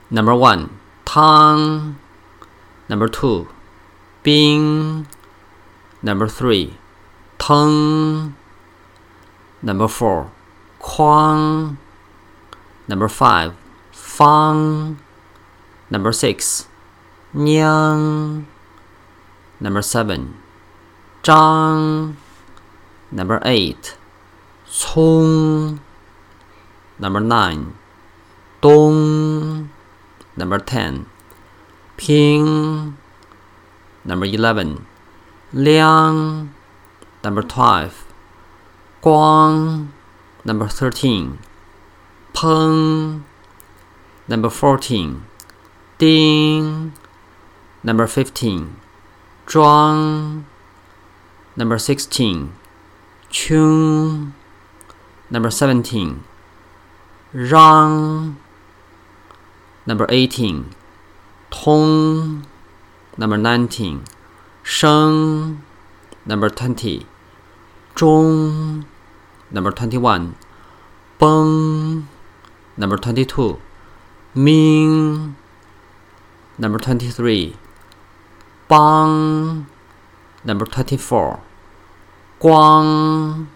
Number 1, 汤 Number 2, 冰 Number 3, 腾 Number 4, 框 Number 5, 方 Number 6, 娘 Number 7, 张 Number 8, 葱 Number 9, 东 Number 10, 平 Number 11, 亮 Number 12, 光 Number 13, 烹 Number 14, 丁 Number 15, 装 Number 16, 穷 Number 17, 让 Number 18, 通 Number 19, 升 Number 20, 中 Number 21, 崩 Number 22, 明 Number 23, 帮 Number 24, 光